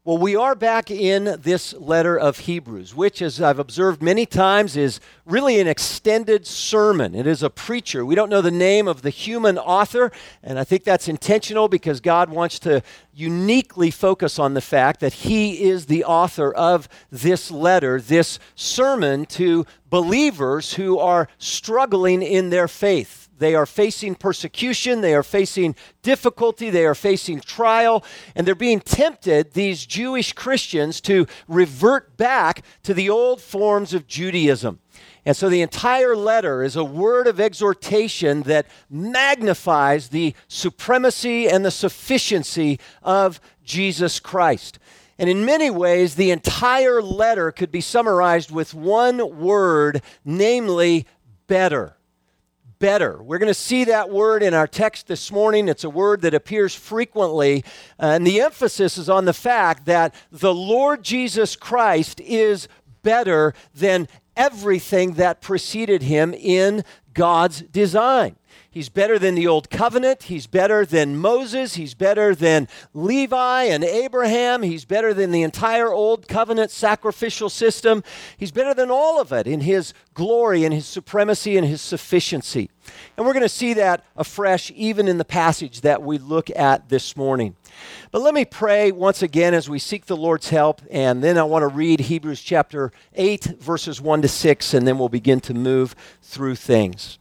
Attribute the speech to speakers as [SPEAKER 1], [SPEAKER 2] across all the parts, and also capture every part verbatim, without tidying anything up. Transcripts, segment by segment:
[SPEAKER 1] Well, we are back in this letter of Hebrews, which, as I've observed many times, is really an extended sermon. It is a preacher. We don't know the name of the human author, and I think that's intentional because God wants to uniquely focus on the fact that He is the author of this letter, this sermon to believers who are struggling in their faith. They are facing persecution, they are facing difficulty, they are facing trial, and they're being tempted, these Jewish Christians, to revert back to the old forms of Judaism. And so the entire letter is a word of exhortation that magnifies the supremacy and the sufficiency of Jesus Christ. And in many ways, the entire letter could be summarized with one word, namely, better. Better. We're going to see that word in our text this morning. It's a word that appears frequently, uh, and the emphasis is on the fact that the Lord Jesus Christ is better than everything that preceded Him in God's design. He's better than the Old Covenant. He's better than Moses. He's better than Levi and Abraham. He's better than the entire Old Covenant sacrificial system. He's better than all of it in His glory and His supremacy and His sufficiency. And we're going to see that afresh even in the passage that we look at this morning. But let me pray once again as we seek the Lord's help, and then I want to read Hebrews chapter eight, verses one to six, and then we'll begin to move through things.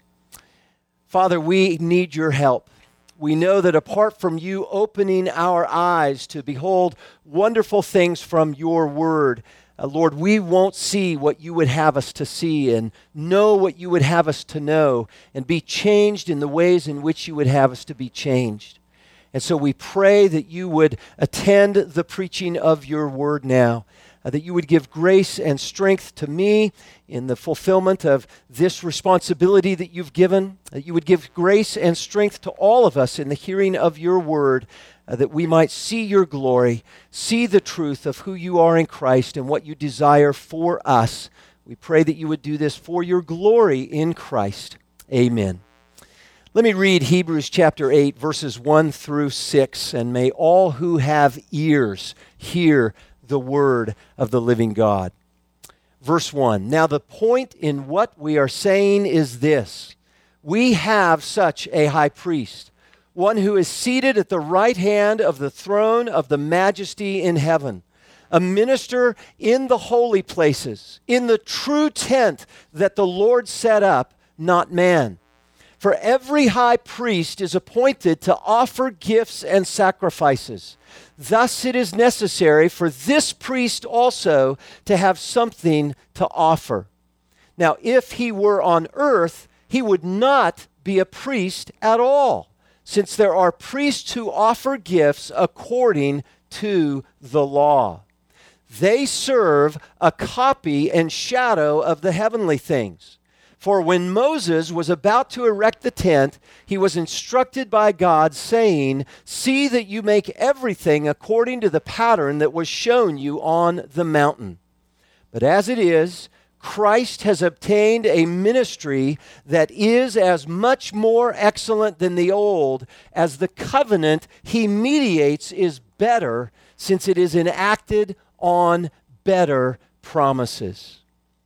[SPEAKER 1] Father, we need your help. We know that apart from you opening our eyes to behold wonderful things from your word, uh, Lord, we won't see what you would have us to see and know what you would have us to know and be changed in the ways in which you would have us to be changed. And so we pray that you would attend the preaching of your word now, uh, that you would give grace and strength to me in the fulfillment of this responsibility that you've given, that you would give grace and strength to all of us in the hearing of your word, uh, that we might see your glory, see the truth of who you are in Christ and what you desire for us. We pray that you would do this for your glory in Christ. Amen. Let me read Hebrews chapter eight, verses one through six, and may all who have ears hear the word of the living God. Verse one, now the point in what we are saying is this: we have such a high priest, one who is seated at the right hand of the throne of the majesty in heaven, a minister in the holy places, in the true tent that the Lord set up, not man. For every high priest is appointed to offer gifts and sacrifices. Thus it is necessary for this priest also to have something to offer. Now, if he were on earth, he would not be a priest at all, since there are priests who offer gifts according to the law. They serve a copy and shadow of the heavenly things. For when Moses was about to erect the tent, he was instructed by God, saying, see that you make everything according to the pattern that was shown you on the mountain. But as it is, Christ has obtained a ministry that is as much more excellent than the old, as the covenant he mediates is better, since it is enacted on better promises.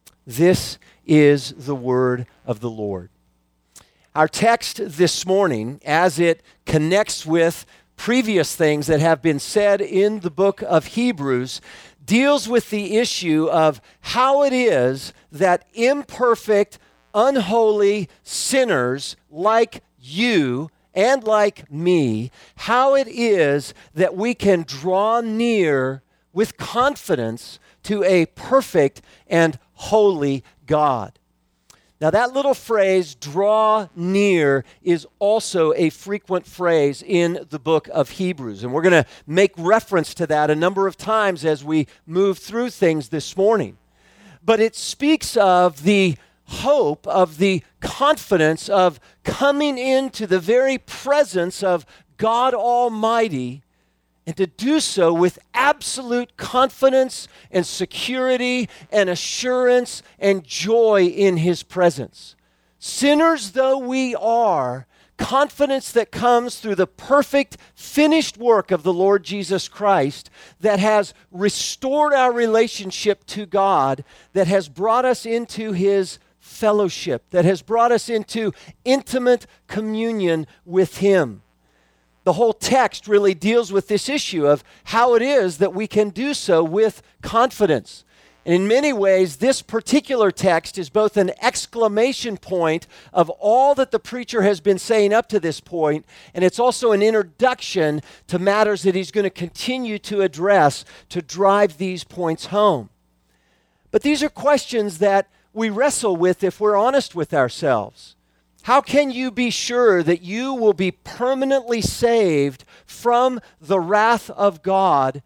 [SPEAKER 1] This is the word of the Lord. Our text this morning, as it connects with previous things that have been said in the book of Hebrews, deals with the issue of how it is that imperfect, unholy sinners like you and like me, how it is that we can draw near with confidence to a perfect and holy God. Now that little phrase, draw near, is also a frequent phrase in the book of Hebrews. And we're going to make reference to that a number of times as we move through things this morning. But it speaks of the hope, of the confidence of coming into the very presence of God Almighty, and to do so with absolute confidence and security and assurance and joy in His presence. Sinners though we are, confidence that comes through the perfect, finished work of the Lord Jesus Christ that has restored our relationship to God, that has brought us into His fellowship, that has brought us into intimate communion with Him. The whole text really deals with this issue of how it is that we can do so with confidence. And in many ways, this particular text is both an exclamation point of all that the preacher has been saying up to this point, and it's also an introduction to matters that he's going to continue to address to drive these points home. But these are questions that we wrestle with if we're honest with ourselves. How can you be sure that you will be permanently saved from the wrath of God,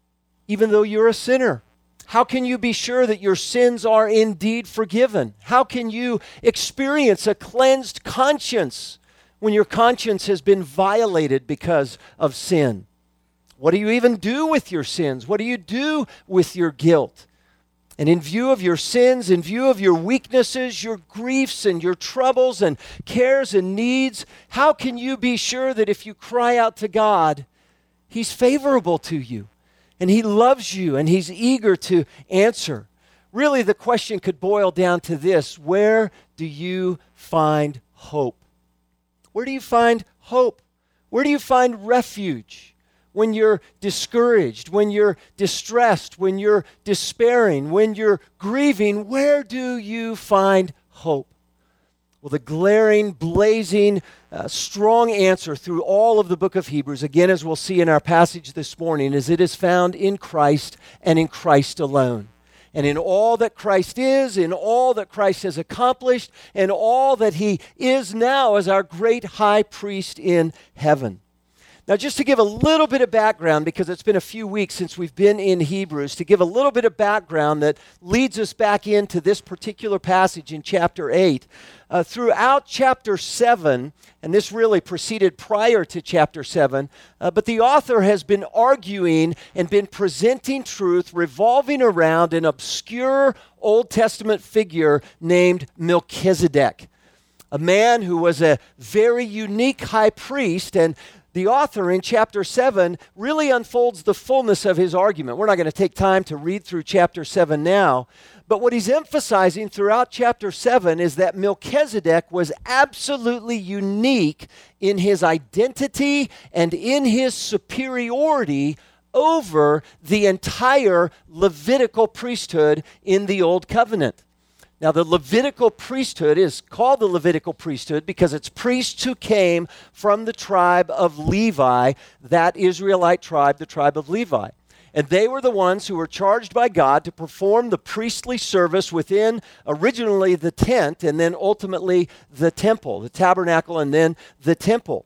[SPEAKER 1] even though you're a sinner? How can you be sure that your sins are indeed forgiven? How can you experience a cleansed conscience when your conscience has been violated because of sin? What do you even do with your sins? What do you do with your guilt? And in view of your sins, in view of your weaknesses, your griefs and your troubles and cares and needs, how can you be sure that if you cry out to God, He's favorable to you? And He loves you, and He's eager to answer. Really, the question could boil down to this: where do you find hope? Where do you find hope? Where do you find refuge when you're discouraged, when you're distressed, when you're despairing, when you're grieving? Where do you find hope? Well, the glaring, blazing, uh, strong answer through all of the book of Hebrews, again, as we'll see in our passage this morning, is it is found in Christ and in Christ alone. And in all that Christ is, in all that Christ has accomplished, and all that He is now as our great high priest in heaven. Now, just to give a little bit of background, because it's been a few weeks since we've been in Hebrews, to give a little bit of background that leads us back into this particular passage in chapter eight. Uh, throughout chapter seven, and this really proceeded prior to chapter seven, uh, but the author has been arguing and been presenting truth revolving around an obscure Old Testament figure named Melchizedek, a man who was a very unique high priest. And the author in chapter seven really unfolds the fullness of his argument. We're not going to take time to read through chapter seven now, but what he's emphasizing throughout chapter seven is that Melchizedek was absolutely unique in his identity and in his superiority over the entire Levitical priesthood in the Old Covenant. Now, the Levitical priesthood is called the Levitical priesthood because it's priests who came from the tribe of Levi, that Israelite tribe, the tribe of Levi. And they were the ones who were charged by God to perform the priestly service within originally the tent and then ultimately the temple, the tabernacle and then the temple.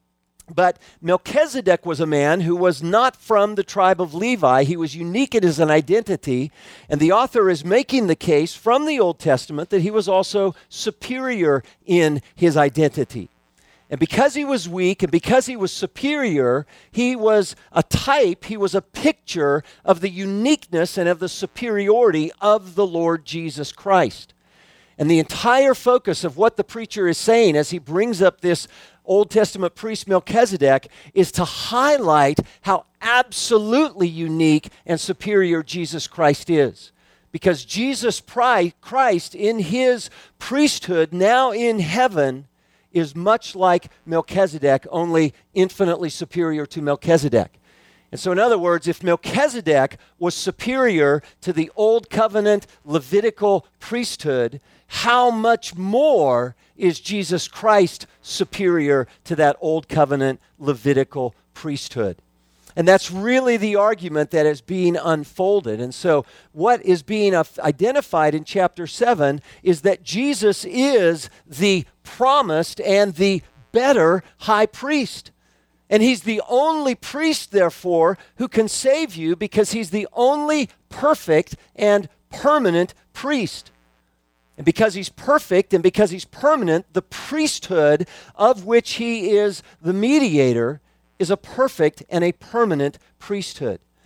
[SPEAKER 1] But Melchizedek was a man who was not from the tribe of Levi. He was unique in his identity, and the author is making the case from the Old Testament that he was also superior in his identity. And because he was weak and because he was superior, he was a type, he was a picture of the uniqueness and of the superiority of the Lord Jesus Christ. And the entire focus of what the preacher is saying as he brings up this Old Testament priest Melchizedek is to highlight how absolutely unique and superior Jesus Christ is. Because Jesus Christ in His priesthood now in heaven is much like Melchizedek, only infinitely superior to Melchizedek. And so in other words, if Melchizedek was superior to the Old Covenant Levitical priesthood, how much more is Jesus Christ superior to that Old Covenant Levitical priesthood? And that's really the argument that is being unfolded. And so what is being identified in chapter seven is that Jesus is the promised and the better high priest. And He's the only priest, therefore, who can save you because He's the only perfect and permanent priest. And because He's perfect and because He's permanent, the priesthood of which He is the mediator is a perfect and a permanent priesthood.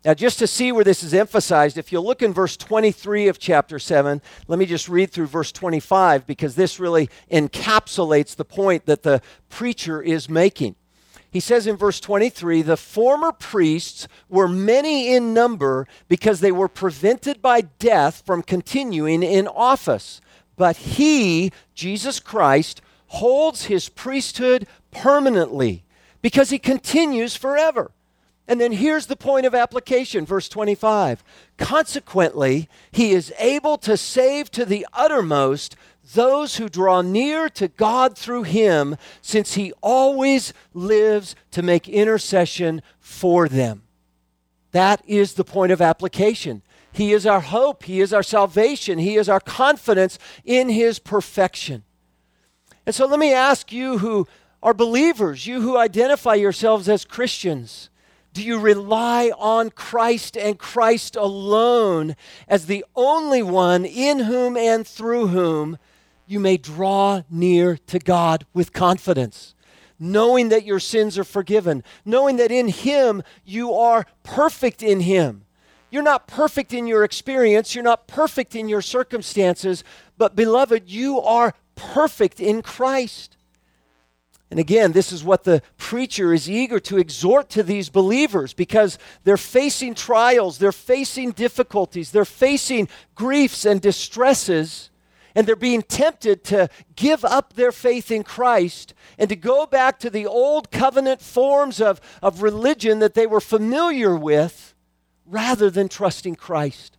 [SPEAKER 1] Now, just to see where this is emphasized, if you'll look in verse twenty-three of chapter seven, let me just read through verse twenty-five because this really encapsulates the point that the preacher is making. He says in verse twenty-three, the former priests were many in number because they were prevented by death from continuing in office. But he, Jesus Christ, holds his priesthood permanently because he continues forever. And then here's the point of application, verse twenty-five. Consequently, he is able to save to the uttermost those who draw near to God through him, since he always lives to make intercession for them. That is the point of application. He is our hope. He is our salvation. He is our confidence in his perfection. And so let me ask you who are believers, you who identify yourselves as Christians, do you rely on Christ and Christ alone as the only one in whom and through whom you may draw near to God with confidence, knowing that your sins are forgiven, knowing that in him you are perfect in him? You're not perfect in your experience, you're not perfect in your circumstances, but beloved, you are perfect in Christ. And again, this is what the preacher is eager to exhort to these believers because they're facing trials, they're facing difficulties, they're facing griefs and distresses, and they're being tempted to give up their faith in Christ and to go back to the old covenant forms of, of religion that they were familiar with rather than trusting Christ.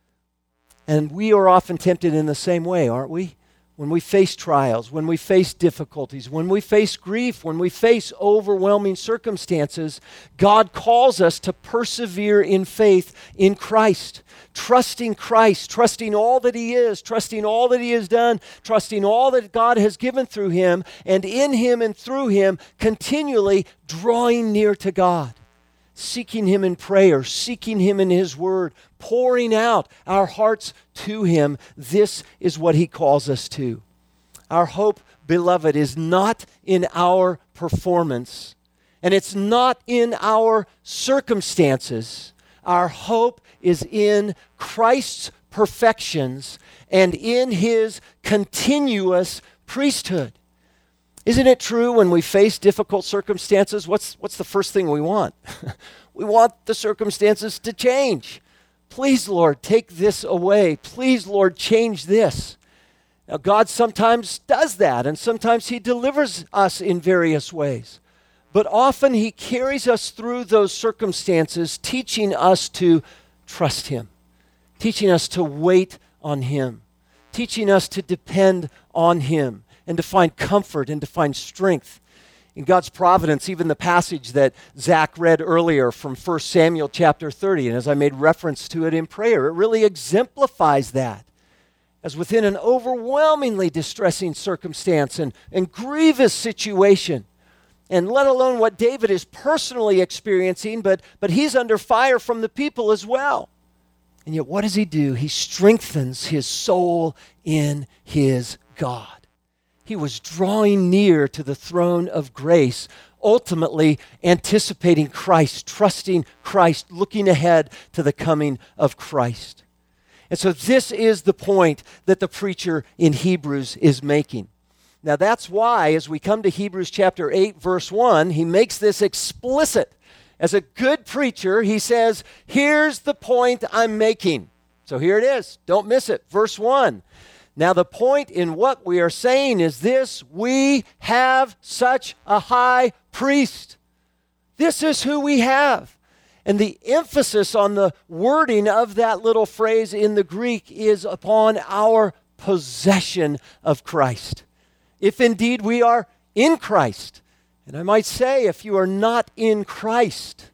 [SPEAKER 1] And we are often tempted in the same way, aren't we? When we face trials, when we face difficulties, when we face grief, when we face overwhelming circumstances, God calls us to persevere in faith in Christ, trusting Christ, trusting all that he is, trusting all that he has done, trusting all that God has given through him, and in him and through him, continually drawing near to God, seeking him in prayer, seeking him in his word, pouring out our hearts to him. This is what he calls us to. Our hope, beloved, is not in our performance, and it's not in our circumstances. Our hope is in Christ's perfections and in his continuous priesthood. Isn't it true when we face difficult circumstances, what's, what's the first thing we want? We want the circumstances to change. Please, Lord, take this away. Please, Lord, change this. Now, God sometimes does that, and sometimes he delivers us in various ways. But often he carries us through those circumstances, teaching us to trust him, teaching us to wait on him, teaching us to depend on him, and to find comfort and to find strength. In God's providence, even the passage that Zach read earlier from First Samuel chapter thirty, and as I made reference to it in prayer, it really exemplifies that. As within an overwhelmingly distressing circumstance and, and grievous situation, and let alone what David is personally experiencing, but, but he's under fire from the people as well. And yet what does he do? He strengthens his soul in his God. He was drawing near to the throne of grace, ultimately anticipating Christ, trusting Christ, looking ahead to the coming of Christ. And so this is the point that the preacher in Hebrews is making. Now that's why, as we come to Hebrews chapter eight, verse one, he makes this explicit. As a good preacher, he says, here's the point I'm making. So here it is. Don't miss it. Verse one. Now the point in what we are saying is this: we have such a high priest. This is who we have. And the emphasis on the wording of that little phrase in the Greek is upon our possession of Christ. If indeed we are in Christ, and I might say if you are not in Christ,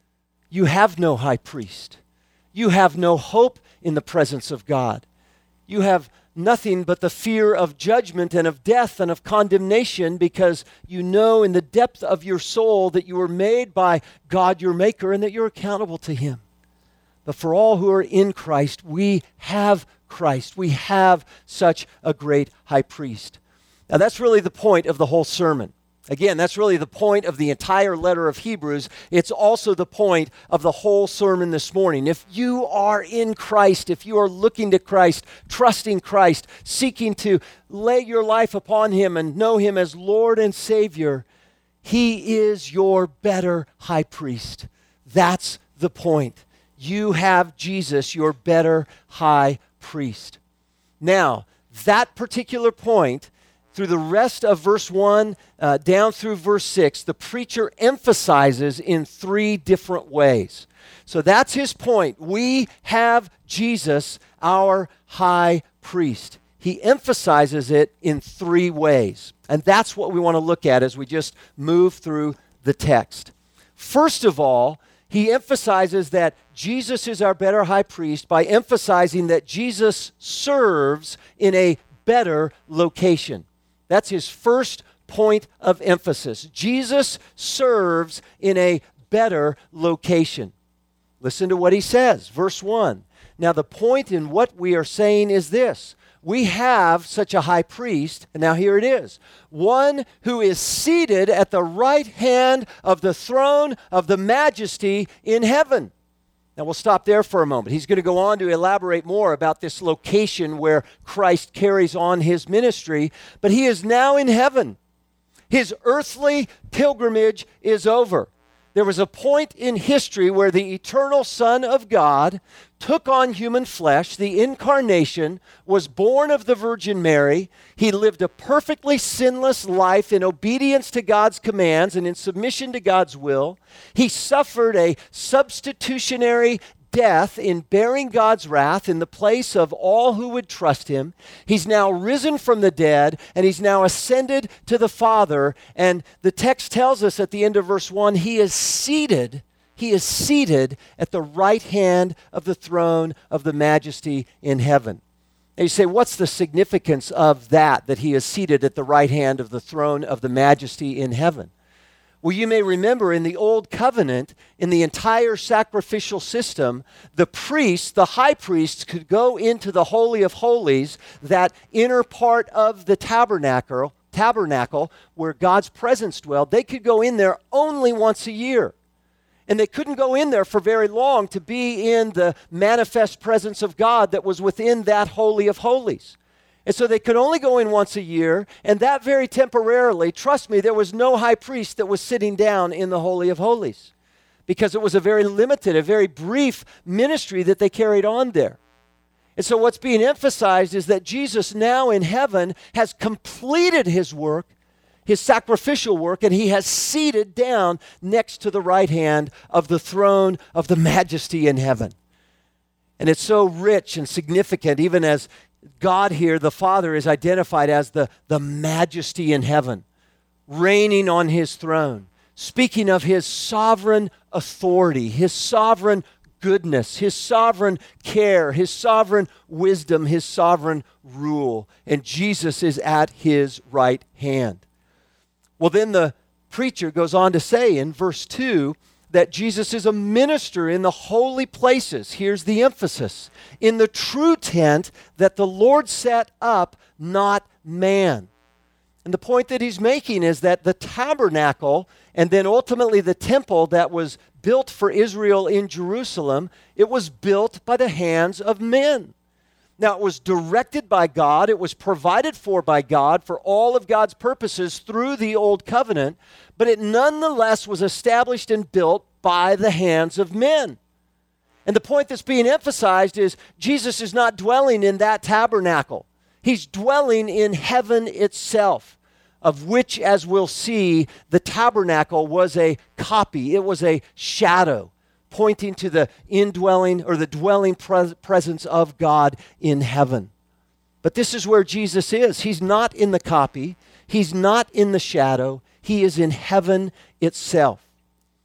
[SPEAKER 1] you have no high priest. You have no hope in the presence of God. You have nothing but the fear of judgment and of death and of condemnation, because you know in the depth of your soul that you were made by God your Maker and that you're accountable to him. But for all who are in Christ, we have Christ. We have such a great high priest. Now that's really the point of the whole sermon. Again, that's really the point of the entire letter of Hebrews. It's also the point of the whole sermon this morning. If you are in Christ, if you are looking to Christ, trusting Christ, seeking to lay your life upon Him and know Him as Lord and Savior, He is your better high priest. That's the point. You have Jesus, your better high priest. Now, that particular point, through the rest of verse one uh, down through verse six, the preacher emphasizes in three different ways. So that's his point. We have Jesus, our high priest. He emphasizes it in three ways. And that's what we want to look at as we just move through the text. First of all, he emphasizes that Jesus is our better high priest by emphasizing that Jesus serves in a better location. That's his first point of emphasis. Jesus serves in a better location. Listen to what he says, verse one. Now the point in what we are saying is this. We have such a high priest, and now here it is, one who is seated at the right hand of the throne of the majesty in heaven. Now we'll stop there for a moment. He's going to go on to elaborate more about this location where Christ carries on his ministry, but he is now in heaven. His earthly pilgrimage is over. There was a point in history where the eternal Son of God took on human flesh, the incarnation, was born of the Virgin Mary. He lived a perfectly sinless life in obedience to God's commands and in submission to God's will. He suffered a substitutionary death in bearing God's wrath in the place of all who would trust him. He's now risen from the dead, and he's now ascended to the Father. And the text tells us at the end of verse one, he is seated, he is seated at the right hand of the throne of the majesty in heaven. And you say, what's the significance of that, that he is seated at the right hand of the throne of the majesty in heaven? Well, you may remember in the Old Covenant, in the entire sacrificial system, the priests, the high priests, could go into the Holy of Holies, that inner part of the tabernacle, tabernacle where God's presence dwelled. They could go in there only once a year. And they couldn't go in there for very long to be in the manifest presence of God that was within that Holy of Holies. And so they could only go in once a year, and that very temporarily. Trust me, there was no high priest that was sitting down in the Holy of Holies, because it was a very limited, a very brief ministry that they carried on there. And so what's being emphasized is that Jesus now in heaven has completed his work, his sacrificial work, and he has seated down next to the right hand of the throne of the majesty in heaven. And it's so rich and significant, even as God here, the Father, is identified as the, the majesty in heaven, reigning on his throne, speaking of his sovereign authority, his sovereign goodness, his sovereign care, his sovereign wisdom, his sovereign rule. And Jesus is at his right hand. Well, then the preacher goes on to say in verse two, that Jesus is a minister in the holy places. Here's the emphasis. In the true tent that the Lord set up, not man. And the point that he's making is that the tabernacle and then ultimately the temple that was built for Israel in Jerusalem, it was built by the hands of men. Now, it was directed by God. It was provided for by God for all of God's purposes through the Old Covenant, but it nonetheless was established and built by the hands of men. And the point that's being emphasized is Jesus is not dwelling in that tabernacle. He's dwelling in heaven itself, of which, as we'll see, the tabernacle was a copy. It was a shadow, pointing to the indwelling or the dwelling pres- presence of God in heaven. But this is where Jesus is. He's not in the copy. He's not in the shadow. He is in heaven itself.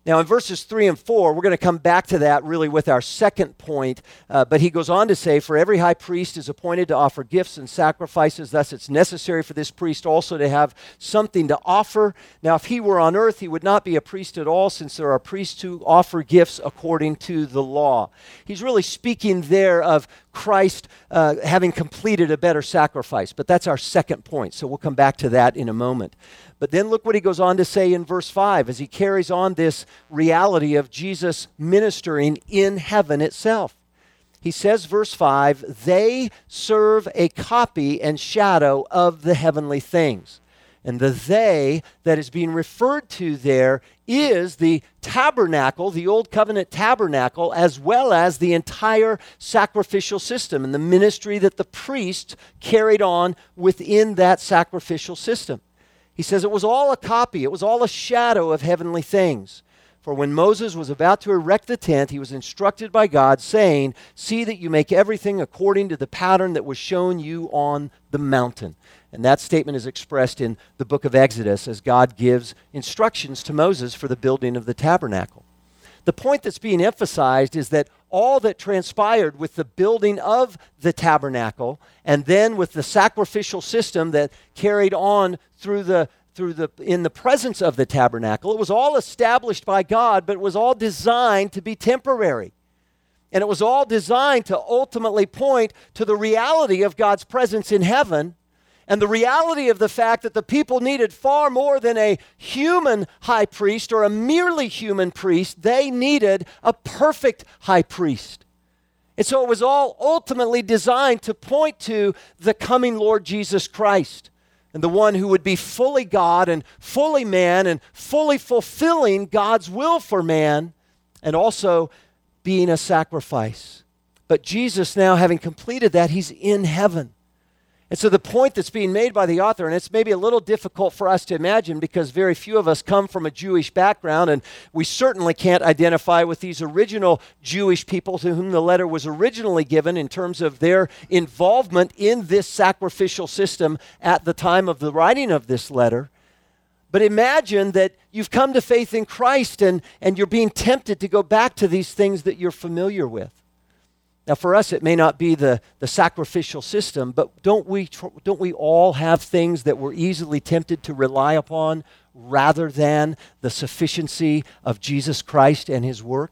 [SPEAKER 1] Now, in verses three and four, we're going to come back to that really with our second point. Uh, but he goes on to say, for every high priest is appointed to offer gifts and sacrifices. Thus, it's necessary for this priest also to have something to offer. Now, if he were on earth, he would not be a priest at all, since there are priests who offer gifts according to the law. He's really speaking there of Christ uh, having completed a better sacrifice. But that's our second point, so we'll come back to that in a moment. But then look what he goes on to say in verse five as he carries on this reality of Jesus ministering in heaven itself. He says, verse five, they serve a copy and shadow of the heavenly things. And the they that is being referred to there is the tabernacle, the Old Covenant tabernacle, as well as the entire sacrificial system and the ministry that the priest carried on within that sacrificial system. He says it was all a copy, it was all a shadow of heavenly things. For when Moses was about to erect the tent, he was instructed by God, saying, see that you make everything according to the pattern that was shown you on the mountain. And that statement is expressed in the book of Exodus as God gives instructions to Moses for the building of the tabernacle. The point that's being emphasized is that all that transpired with the building of the tabernacle and then with the sacrificial system that carried on through the through the in the presence of the tabernacle, it was all established by God, but it was all designed to be temporary. And it was all designed to ultimately point to the reality of God's presence in heaven and the reality of the fact that the people needed far more than a human high priest or a merely human priest. They needed a perfect high priest. And so it was all ultimately designed to point to the coming Lord Jesus Christ and the one who would be fully God and fully man and fully fulfilling God's will for man and also being a sacrifice. But Jesus now, having completed that, he's in heaven. And so the point that's being made by the author, and it's maybe a little difficult for us to imagine because very few of us come from a Jewish background, and we certainly can't identify with these original Jewish people to whom the letter was originally given in terms of their involvement in this sacrificial system at the time of the writing of this letter. But imagine that you've come to faith in Christ and, and you're being tempted to go back to these things that you're familiar with. Now, for us, it may not be the, the sacrificial system, but don't we, don't we all have things that we're easily tempted to rely upon rather than the sufficiency of Jesus Christ and his work?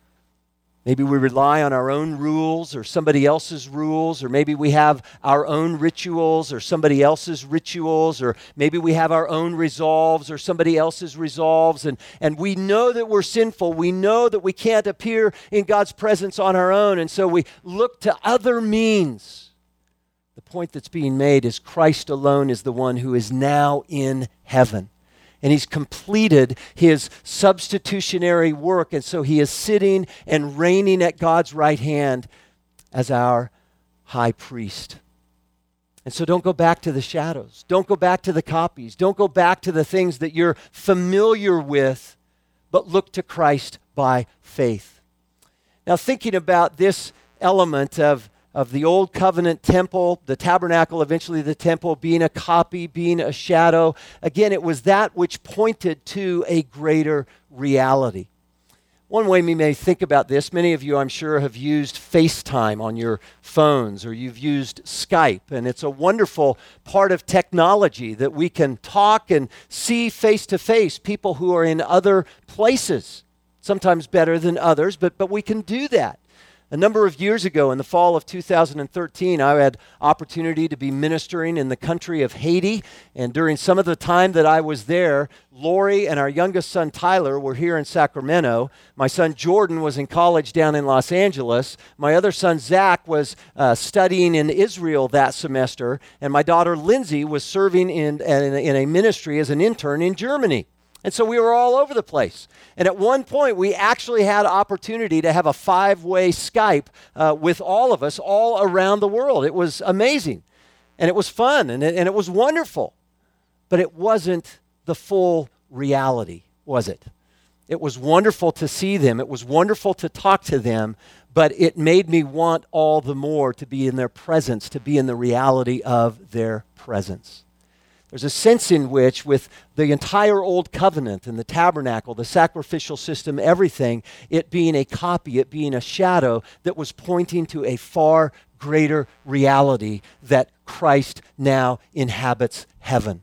[SPEAKER 1] Maybe we rely on our own rules or somebody else's rules, or maybe we have our own rituals or somebody else's rituals, or maybe we have our own resolves or somebody else's resolves, and, and we know that we're sinful. We know that we can't appear in God's presence on our own, and so we look to other means. The point that's being made is Christ alone is the one who is now in heaven. And he's completed his substitutionary work. And so he is sitting and reigning at God's right hand as our high priest. And so don't go back to the shadows. Don't go back to the copies. Don't go back to the things that you're familiar with, but look to Christ by faith. Now, thinking about this element of of the Old Covenant temple, the tabernacle, eventually the temple, being a copy, being a shadow. Again, it was that which pointed to a greater reality. One way we may think about this, many of you, I'm sure, have used FaceTime on your phones, or you've used Skype, and it's a wonderful part of technology that we can talk and see face-to-face people who are in other places, sometimes better than others, but, but we can do that. A number of years ago, in the fall of two thousand thirteen, I had opportunity to be ministering in the country of Haiti, and during some of the time that I was there, Lori and our youngest son Tyler were here in Sacramento. My son Jordan was in college down in Los Angeles. My other son Zach was uh, studying in Israel that semester, and my daughter Lindsay was serving in, in, in a ministry as an intern in Germany. And so we were all over the place. And at one point, we actually had opportunity to have a five-way Skype uh, with all of us all around the world. It was amazing. And it was fun, and it, and it was wonderful. But it wasn't the full reality, was it? It was wonderful to see them. It was wonderful to talk to them. But it made me want all the more to be in their presence, to be in the reality of their presence. There's a sense in which, with the entire Old Covenant and the tabernacle, the sacrificial system, everything, it being a copy, it being a shadow that was pointing to a far greater reality that Christ now inhabits heaven.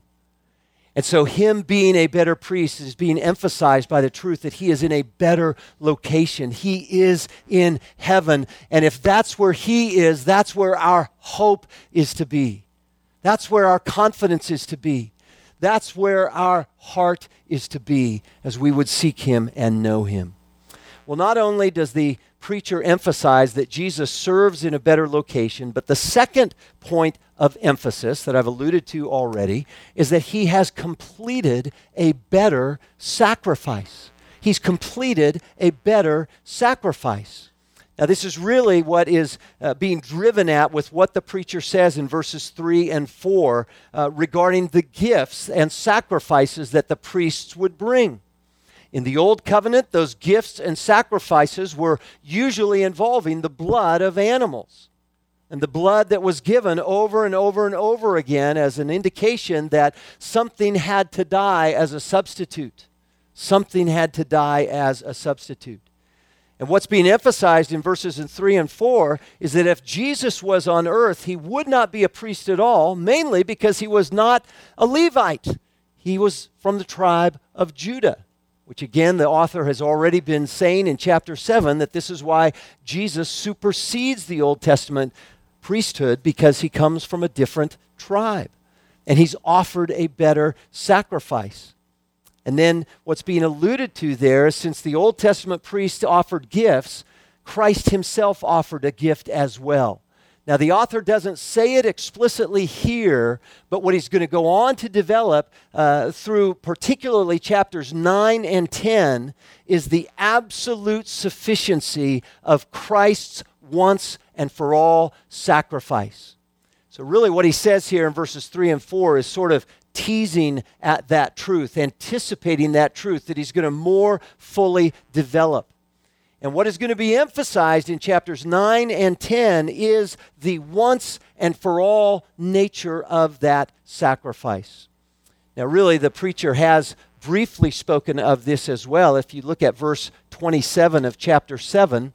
[SPEAKER 1] And so him being a better priest is being emphasized by the truth that he is in a better location. He is in heaven. And if that's where he is, that's where our hope is to be. That's where our confidence is to be. That's where our heart is to be as we would seek him and know him. Well, not only does the preacher emphasize that Jesus serves in a better location, but the second point of emphasis that I've alluded to already is that he has completed a better sacrifice. He's completed a better sacrifice. Now, this is really what is uh, being driven at with what the preacher says in verses three and four uh, regarding the gifts and sacrifices that the priests would bring. In the Old Covenant, those gifts and sacrifices were usually involving the blood of animals. And the blood that was given over and over and over again as an indication that something had to die as a substitute. Something had to die as a substitute. And what's being emphasized in verses three and four is that if Jesus was on earth, he would not be a priest at all, mainly because he was not a Levite. He was from the tribe of Judah. Which again, the author has already been saying in chapter seven that this is why Jesus supersedes the Old Testament priesthood, because he comes from a different tribe. And he's offered a better sacrifice. And then what's being alluded to there is, since the Old Testament priests offered gifts, Christ himself offered a gift as well. Now, the author doesn't say it explicitly here, but what he's going to go on to develop uh, through particularly chapters nine and ten is the absolute sufficiency of Christ's once and for all sacrifice. So really what he says here in verses three and four is sort of teasing at that truth, anticipating that truth that he's going to more fully develop. And what is going to be emphasized in chapters nine and ten is the once and for all nature of that sacrifice. Now, really, the preacher has briefly spoken of this as well. If you look at verse twenty-seven of chapter seven,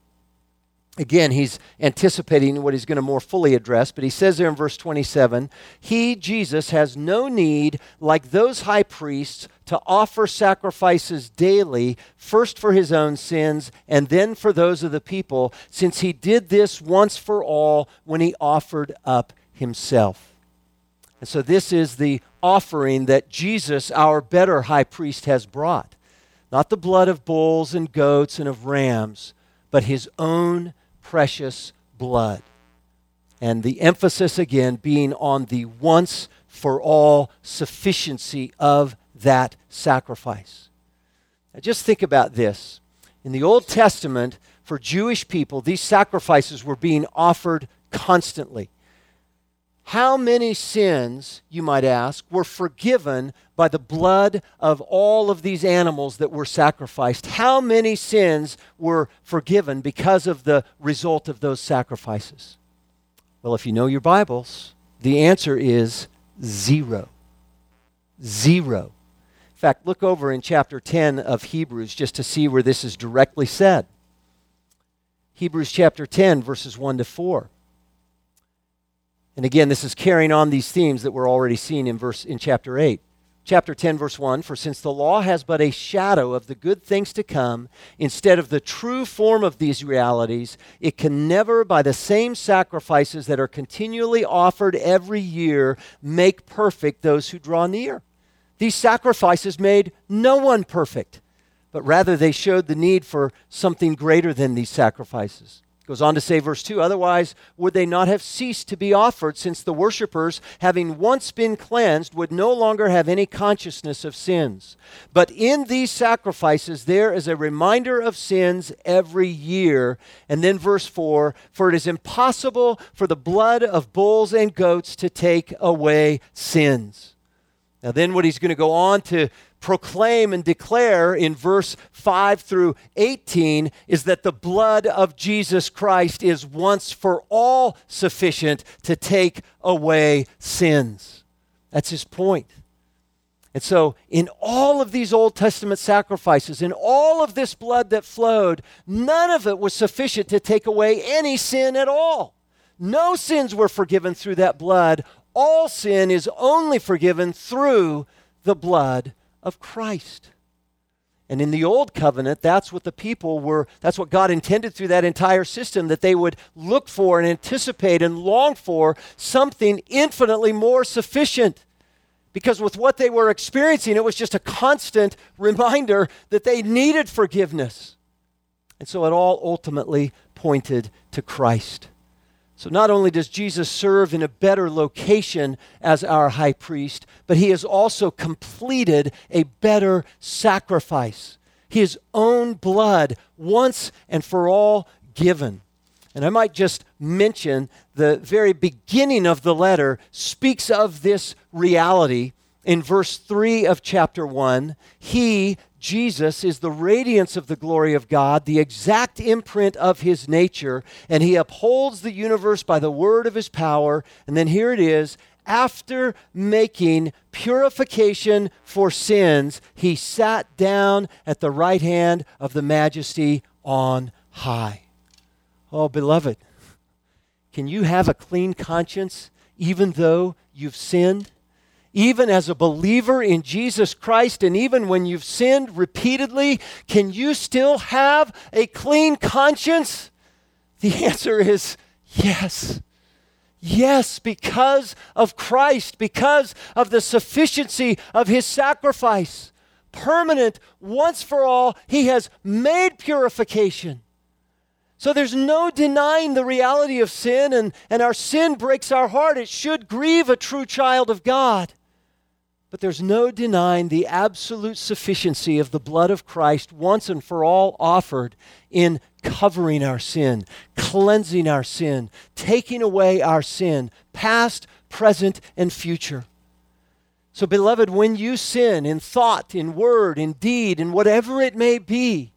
[SPEAKER 1] again, he's anticipating what he's going to more fully address, but he says there in verse twenty-seven, he, Jesus, has no need, like those high priests, to offer sacrifices daily, first for his own sins and then for those of the people, since he did this once for all when he offered up himself. And so this is the offering that Jesus, our better high priest, has brought. Not the blood of bulls and goats and of rams, but his own precious blood. And the emphasis again being on the once for all sufficiency of that sacrifice. Now just think about this. In the Old Testament, for Jewish people, these sacrifices were being offered constantly. How many sins, you might ask, were forgiven by the blood of all of these animals that were sacrificed? How many sins were forgiven because of the result of those sacrifices? Well, if you know your Bibles, the answer is zero. Zero. In fact, look over in chapter ten of Hebrews just to see where this is directly said. Hebrews chapter ten, verses one to four. And again, this is carrying on these themes that were already seen in verse in chapter eight. Chapter ten, verse one, for since the law has but a shadow of the good things to come, instead of the true form of these realities, it can never, by the same sacrifices that are continually offered every year, make perfect those who draw near. These sacrifices made no one perfect, but rather they showed the need for something greater than these sacrifices. Goes on to say, verse two, otherwise would they not have ceased to be offered, since the worshipers, having once been cleansed, would no longer have any consciousness of sins. But in these sacrifices there is a reminder of sins every year. And then verse four, for it is impossible for the blood of bulls and goats to take away sins. Now then what he's going to go on to proclaim and declare in verse five through eighteen is that the blood of Jesus Christ is once for all sufficient to take away sins. That's his point. And so in all of these Old Testament sacrifices, in all of this blood that flowed, none of it was sufficient to take away any sin at all. No sins were forgiven through that blood. All sin is only forgiven through the blood of Christ. And in the Old Covenant, that's what the people were, that's what God intended through that entire system, that they would look for and anticipate and long for something infinitely more sufficient. Because with what they were experiencing, it was just a constant reminder that they needed forgiveness. And so it all ultimately pointed to Christ. So not only does Jesus serve in a better location as our high priest, but he has also completed a better sacrifice. His own blood, once and for all given. And I might just mention the very beginning of the letter speaks of this reality. In verse three of chapter one, he, Jesus, is the radiance of the glory of God, the exact imprint of his nature, and he upholds the universe by the word of his power. And then here it is, after making purification for sins, he sat down at the right hand of the Majesty on high. Oh, beloved, can you have a clean conscience even though you've sinned? Even as a believer in Jesus Christ, and even when you've sinned repeatedly, can you still have a clean conscience? The answer is yes. Yes, because of Christ, because of the sufficiency of his sacrifice. Permanent, once for all, he has made purification. So there's no denying the reality of sin, and, and our sin breaks our heart. It should grieve a true child of God. But there's no denying the absolute sufficiency of the blood of Christ once and for all offered in covering our sin, cleansing our sin, taking away our sin, past, present, and future. So, beloved, when you sin in thought, in word, in deed, in whatever it may be,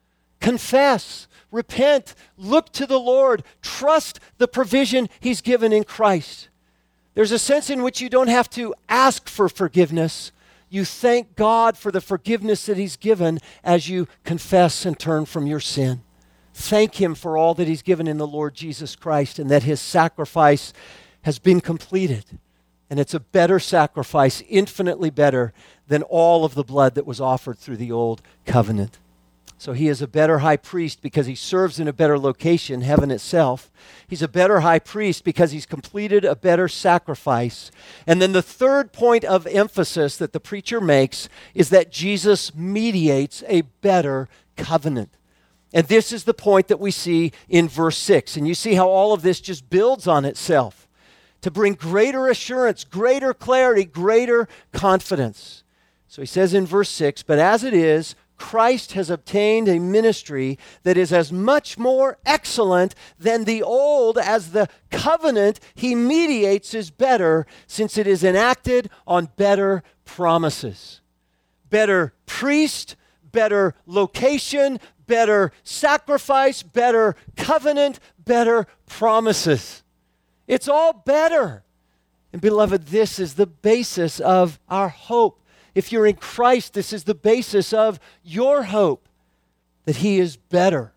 [SPEAKER 1] confess, repent, look to the Lord, trust the provision he's given in Christ. There's a sense in which you don't have to ask for forgiveness. You thank God for the forgiveness that he's given as you confess and turn from your sin. Thank him for all that he's given in the Lord Jesus Christ and that his sacrifice has been completed. And it's a better sacrifice, infinitely better than all of the blood that was offered through the old covenant. So he is a better high priest because he serves in a better location, heaven itself. He's a better high priest because he's completed a better sacrifice. And then the third point of emphasis that the preacher makes is that Jesus mediates a better covenant. And this is the point that we see in verse six. And you see how all of this just builds on itself to bring greater assurance, greater clarity, greater confidence. So he says in verse six, but as it is, Christ has obtained a ministry that is as much more excellent than the old as the covenant he mediates is better, since it is enacted on better promises. Better priest, better location, better sacrifice, better covenant, better promises. It's all better. And beloved, this is the basis of our hope. If you're in Christ, this is the basis of your hope, that he is better.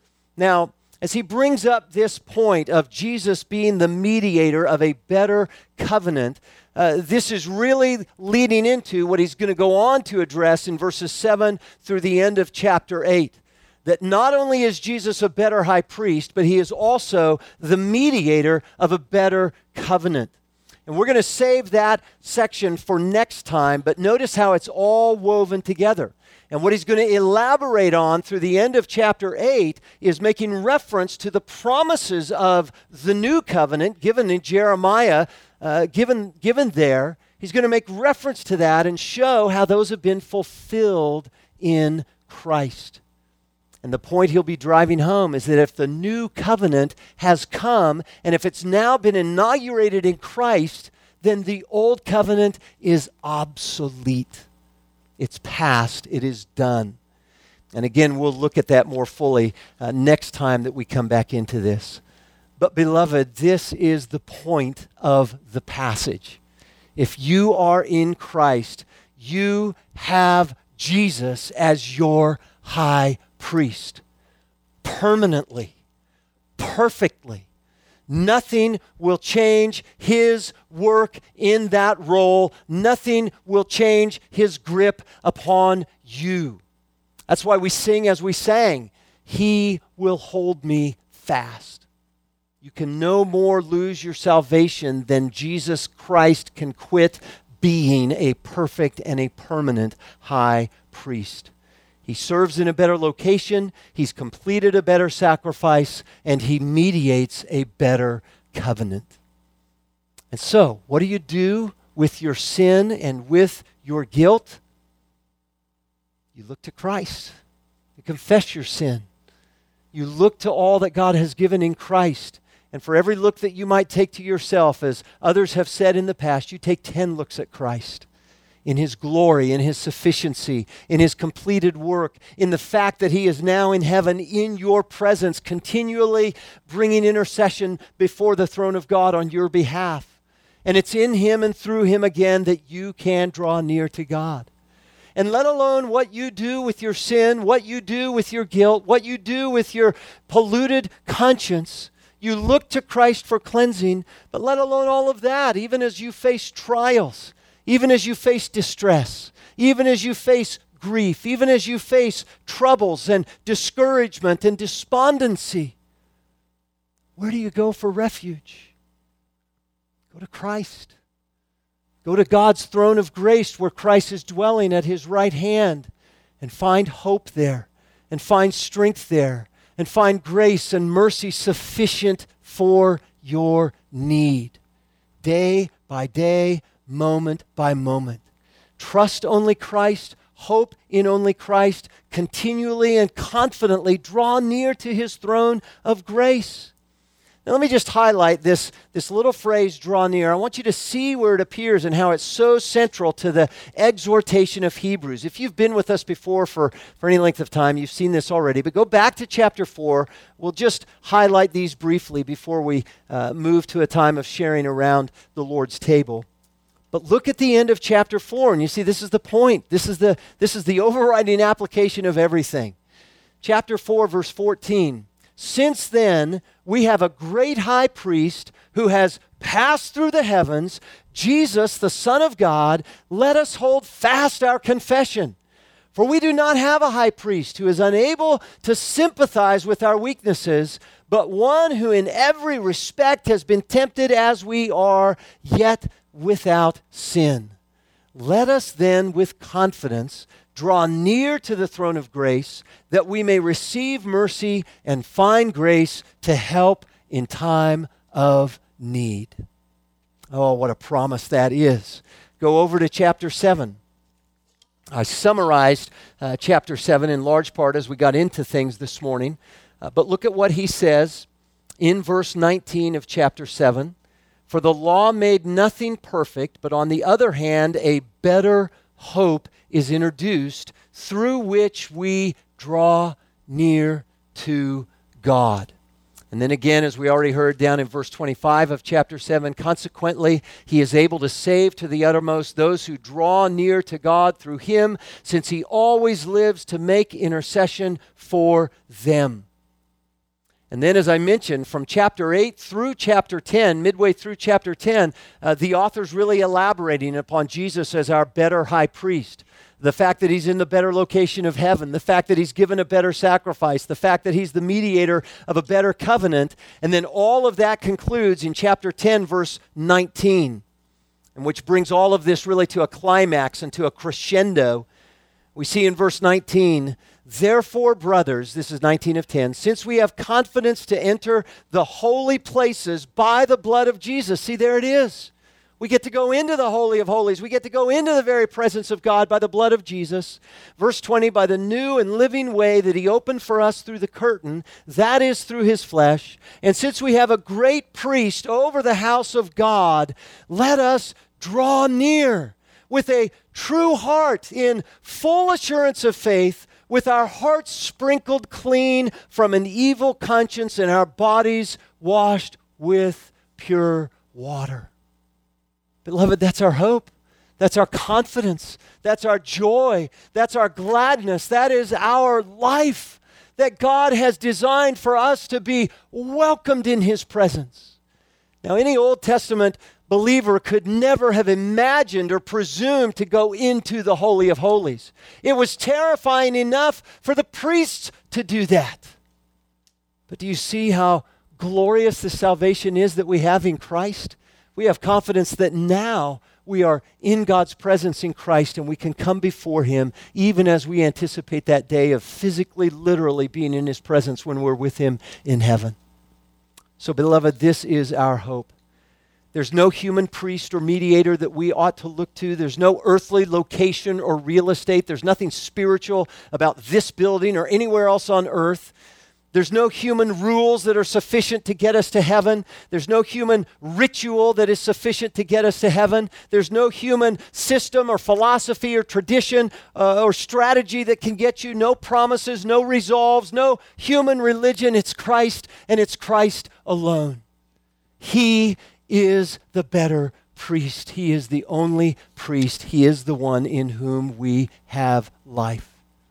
[SPEAKER 1] Now, as he brings up this point of Jesus being the mediator of a better covenant, uh, this is really leading into what he's going to go on to address in verses seven through the end of chapter eight. That not only is Jesus a better high priest, but he is also the mediator of a better covenant. And we're going to save that section for next time, but notice how it's all woven together. And what he's going to elaborate on through the end of chapter eight is making reference to the promises of the new covenant given in Jeremiah, uh, given, given there. He's going to make reference to that and show how those have been fulfilled in Christ. And the point he'll be driving home is that if the new covenant has come, and if it's now been inaugurated in Christ, then the old covenant is obsolete. It's past. It is done. And again, we'll look at that more fully uh, next time that we come back into this. But beloved, this is the point of the passage. If you are in Christ, you have Jesus as your high priest. Permanently, perfectly. Nothing will change his work in that role. Nothing will change his grip upon you. That's why we sing as we sang, He will hold me fast. You can no more lose your salvation than Jesus Christ can quit being a perfect and a permanent high priest. He serves in a better location, he's completed a better sacrifice, and he mediates a better covenant. And so, what do you do with your sin and with your guilt? You look to Christ. You confess your sin. You look to all that God has given in Christ. And for every look that you might take to yourself, as others have said in the past, you take ten looks at Christ. In his glory, in his sufficiency, in his completed work, in the fact that he is now in heaven in your presence, continually bringing intercession before the throne of God on your behalf. And it's in him and through him again that you can draw near to God. And let alone what you do with your sin, what you do with your guilt, what you do with your polluted conscience, you look to Christ for cleansing, but let alone all of that, even as you face trials, even as you face distress, even as you face grief, even as you face troubles and discouragement and despondency, where do you go for refuge? Go to Christ. Go to God's throne of grace where Christ is dwelling at his right hand and find hope there and find strength there and find grace and mercy sufficient for your need. Day by day, moment by moment. Trust only Christ, hope in only Christ, continually and confidently draw near to his throne of grace. Now let me just highlight this, this little phrase, draw near. I want you to see where it appears and how it's so central to the exhortation of Hebrews. If you've been with us before for, for any length of time, you've seen this already, but go back to chapter four. We'll just highlight these briefly before we uh, move to a time of sharing around the Lord's table. But look at the end of chapter four, and you see this is the point. This is the, this is the overriding application of everything. Chapter four, verse fourteen. Since then, we have a great high priest who has passed through the heavens, Jesus, the Son of God. Let us hold fast our confession. For we do not have a high priest who is unable to sympathize with our weaknesses, but one who in every respect has been tempted as we are, yet without sin. Let us then with confidence draw near to the throne of grace, that we may receive mercy and find grace to help in time of need. Oh, what a promise that is. Go over to chapter seven. I summarized uh, chapter seven in large part as we got into things this morning. Uh, but look at what he says in verse nineteen of chapter seven. For the law made nothing perfect, but on the other hand, a better hope is introduced through which we draw near to God. And then again, as we already heard down in verse twenty-five of chapter seven, consequently, he is able to save to the uttermost those who draw near to God through him, since he always lives to make intercession for them. And then, as I mentioned, from chapter eight through chapter ten, midway through chapter ten, uh, the author's really elaborating upon Jesus as our better high priest. The fact that he's in the better location of heaven, the fact that he's given a better sacrifice, the fact that he's the mediator of a better covenant. And then all of that concludes in chapter ten, verse nineteen, and which brings all of this really to a climax and to a crescendo. We see in verse nineteen, therefore, brothers, this is nineteen of ten, since we have confidence to enter the holy places by the blood of Jesus. See, there it is. We get to go into the Holy of Holies. We get to go into the very presence of God by the blood of Jesus. Verse twenty, by the new and living way that he opened for us through the curtain, that is through his flesh. And since we have a great priest over the house of God, let us draw near with a true heart in full assurance of faith, with our hearts sprinkled clean from an evil conscience and our bodies washed with pure water. Beloved, that's our hope. That's our confidence. That's our joy. That's our gladness. That is our life that God has designed for us to be welcomed in His presence. Now, any Old Testament believer could never have imagined or presumed to go into the Holy of Holies. It was terrifying enough for the priests to do that. But do you see how glorious the salvation is that we have in Christ? We have confidence that now we are in God's presence in Christ and we can come before Him even as we anticipate that day of physically, literally being in His presence when we're with Him in heaven. So, beloved, this is our hope. There's no human priest or mediator that we ought to look to. There's no earthly location or real estate. There's nothing spiritual about this building or anywhere else on earth. There's no human rules that are sufficient to get us to heaven. There's no human ritual that is sufficient to get us to heaven. There's no human system or philosophy or tradition uh, or strategy that can get you. No promises, no resolves, no human religion. It's Christ, and it's Christ alone. He is the better priest. He is the only priest. He is the one in whom we have life.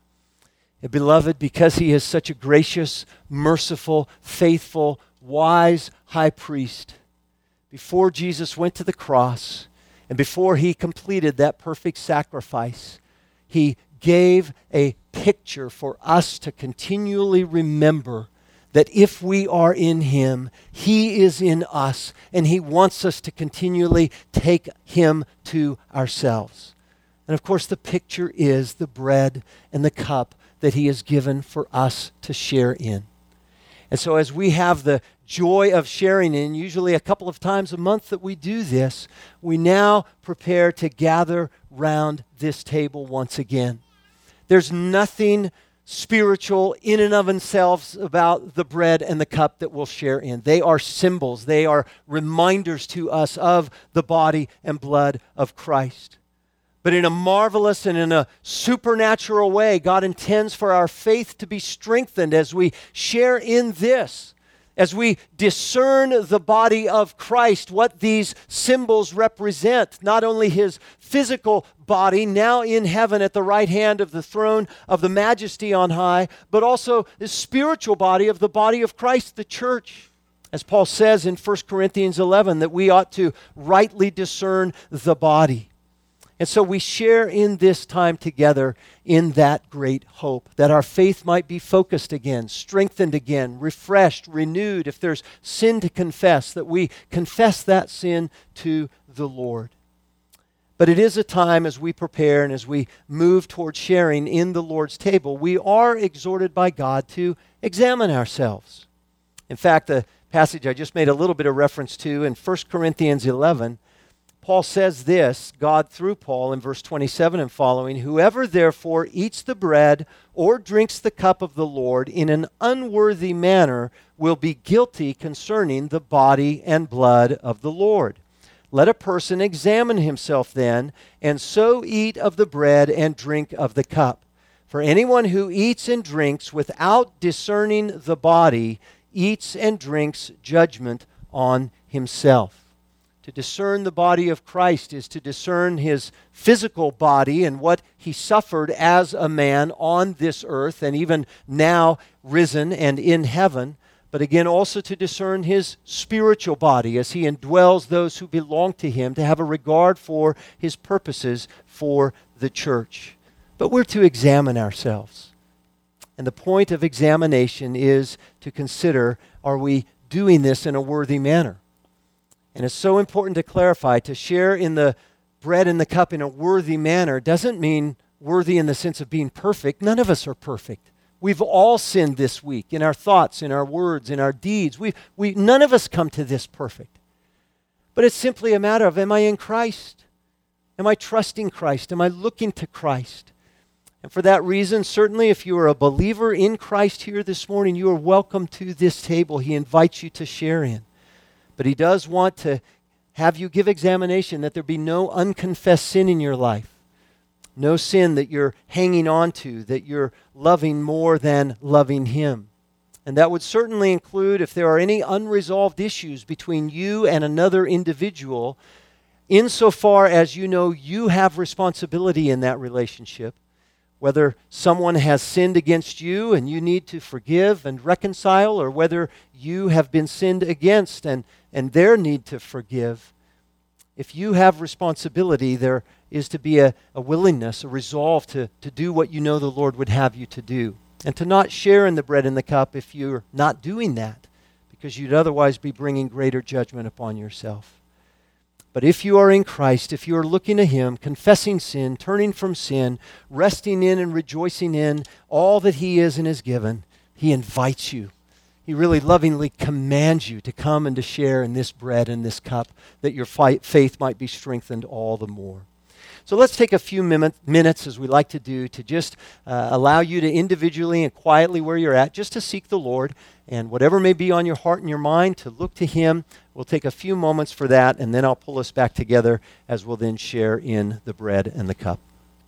[SPEAKER 1] And beloved, because He is such a gracious, merciful, faithful, wise high priest, before Jesus went to the cross and before He completed that perfect sacrifice, He gave a picture for us to continually remember that if we are in Him, He is in us, and He wants us to continually take Him to ourselves. And of course, the picture is the bread and the cup that He has given for us to share in. And so as we have the joy of sharing in, usually a couple of times a month that we do this, we now prepare to gather round this table once again. There's nothing spiritual in and of themselves about the bread and the cup that we'll share in. They are symbols. They are reminders to us of the body and blood of Christ. But in a marvelous and in a supernatural way, God intends for our faith to be strengthened as we share in this, as we discern the body of Christ, what these symbols represent. Not only His physical body, now in heaven at the right hand of the throne of the Majesty on high, but also the spiritual body of the body of Christ, the church. As Paul says in First Corinthians eleven, that we ought to rightly discern the body. And so we share in this time together in that great hope, that our faith might be focused again, strengthened again, refreshed, renewed. If there's sin to confess, that we confess that sin to the Lord. But it is a time as we prepare and as we move toward sharing in the Lord's table, we are exhorted by God to examine ourselves. In fact, the passage I just made a little bit of reference to in First Corinthians eleven, Paul says this, God through Paul in verse twenty-seven and following, "Whoever therefore eats the bread or drinks the cup of the Lord in an unworthy manner will be guilty concerning the body and blood of the Lord. Let a person examine himself then, and so eat of the bread and drink of the cup. For anyone who eats and drinks without discerning the body eats and drinks judgment on himself." To discern the body of Christ is to discern His physical body and what He suffered as a man on this earth and even now risen and in heaven. But again, also to discern His spiritual body as He indwells those who belong to Him, to have a regard for His purposes for the church. But we're to examine ourselves. And the point of examination is to consider, are we doing this in a worthy manner? And it's so important to clarify, to share in the bread and the cup in a worthy manner doesn't mean worthy in the sense of being perfect. None of us are perfect. We've all sinned this week in our thoughts, in our words, in our deeds. We, we, none of us come to this perfect. But it's simply a matter of, am I in Christ? Am I trusting Christ? Am I looking to Christ? And for that reason, certainly if you are a believer in Christ here this morning, you are welcome to this table He invites you to share in. But He does want to have you give examination, that there be no unconfessed sin in your life. No sin that you're hanging on to, that you're loving more than loving Him. And that would certainly include if there are any unresolved issues between you and another individual. insofar as you know you have responsibility in that relationship, whether someone has sinned against you and you need to forgive and reconcile, or whether you have been sinned against and, and their need to forgive. If you have responsibility, there is to be a, a willingness, a resolve to, to do what you know the Lord would have you to do, and to not share in the bread and the cup if you're not doing that, because you'd otherwise be bringing greater judgment upon yourself. But if you are in Christ, if you are looking to Him, confessing sin, turning from sin, resting in and rejoicing in all that He is and is given, He invites you. He really lovingly commands you to come and to share in this bread and this cup, that your fight, faith might be strengthened all the more. So let's take a few min- minutes, as we like to do, to just uh, allow you to individually and quietly where you're at, just to seek the Lord, and whatever may be on your heart and your mind, to look to Him. We'll take a few moments for that, and then I'll pull us back together as we'll then share in the bread and the cup.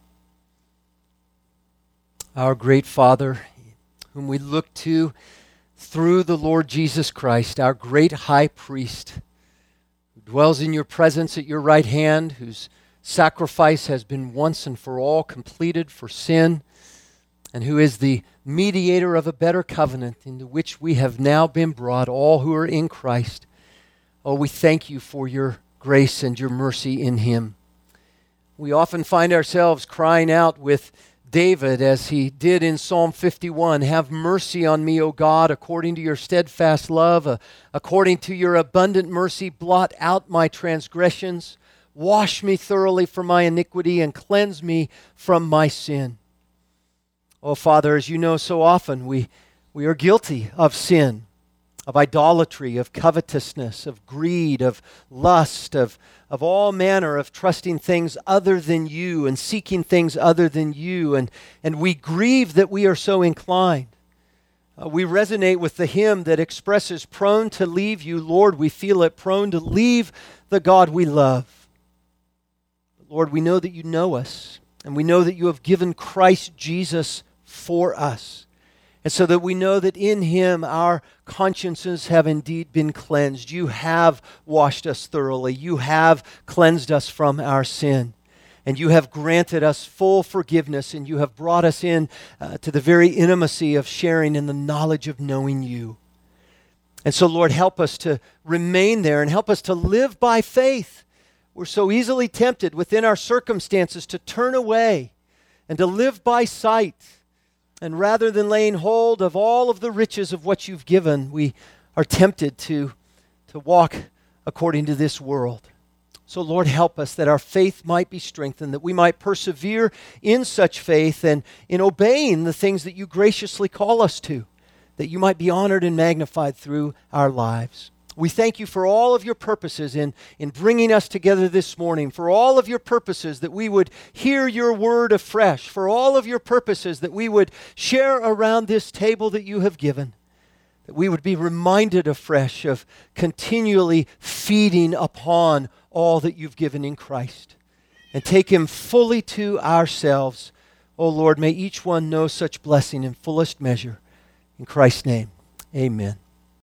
[SPEAKER 1] Our great Father, whom we look to through the Lord Jesus Christ, our great high priest, who dwells in your presence at your right hand, whose sacrifice has been once and for all completed for sin, and who is the mediator of a better covenant into which we have now been brought, all who are in Christ. Oh, we thank you for your grace and your mercy in Him. We often find ourselves crying out with David, as he did in Psalm fifty-one, "Have mercy on me, O God, according to your steadfast love, uh, according to your abundant mercy, blot out my transgressions. Wash me thoroughly from my iniquity and cleanse me from my sin." Oh, Father, as you know, so often we, we are guilty of sin, of idolatry, of covetousness, of greed, of lust, of, of all manner of trusting things other than you and seeking things other than you. And, and we grieve that we are so inclined. Uh, we resonate with the hymn that expresses, "Prone to leave you, Lord, we feel it, prone to leave the God we love." But Lord, we know that you know us, and we know that you have given Christ Jesus for us. And so that we know that in Him our consciences have indeed been cleansed. You have washed us thoroughly. You have cleansed us from our sin. And you have granted us full forgiveness, and you have brought us in uh, to the very intimacy of sharing in the knowledge of knowing you. And so, Lord, help us to remain there and help us to live by faith. We're so easily tempted within our circumstances to turn away and to live by sight. And rather than laying hold of all of the riches of what you've given, we are tempted to, to walk according to this world. So Lord, help us that our faith might be strengthened, that we might persevere in such faith and in obeying the things that you graciously call us to, that you might be honored and magnified through our lives. We thank you for all of your purposes in, in bringing us together this morning, for all of your purposes that we would hear your word afresh, for all of your purposes that we would share around this table that you have given, that we would be reminded afresh of continually feeding upon all that you've given in Christ and take Him fully to ourselves. Oh Lord, may each one know such blessing in fullest measure. In Christ's name, amen.